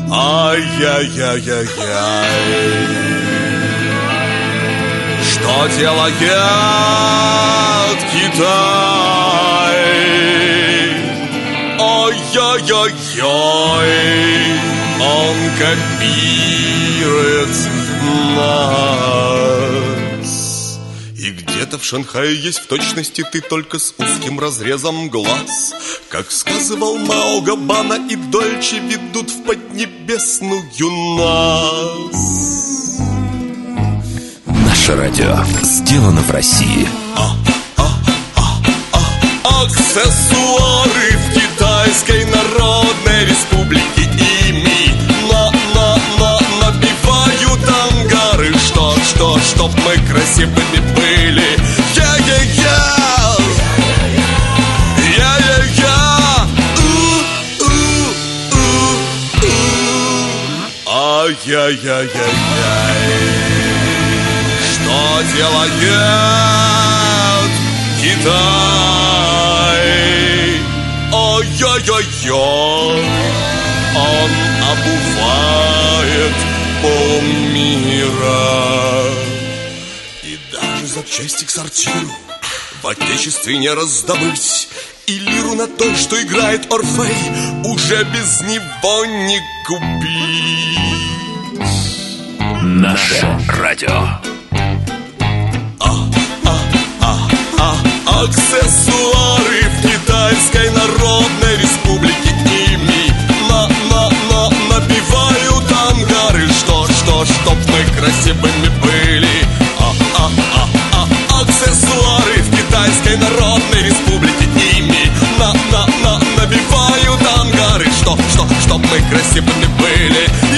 Ай-яй-яй-яй-яй. Что делает Китай? Ой-ой-ой-ой. Он копирует нас. И где-то в Шанхае есть в точности ты, только с узким разрезом глаз. Как сказывал Мао, Габбана и Дольче ведут в поднебесную нас. Наше радио сделано в России. Аксессуары в Китайской Народной Республике. Ими набивают ангары. Чтоб мы красивыми были. Я-я-я. Я-я-я. Ай-яй-яй-яй-яй. Что делает Китай? Ой-ой-ой-ой. Он обувает полмира. И даже запчасти к сортиру в отечестве не раздобыть. И лиру на той, что играет Орфей, уже без него не купить. Наше радио. Аксессуары в Китайской Народной Республике. Ими набивают ангары. Чтоб мы красивыми были. Аксессуары в Китайской Народной Республике. Ими набивают ангары. Чтоб мы красивыми были.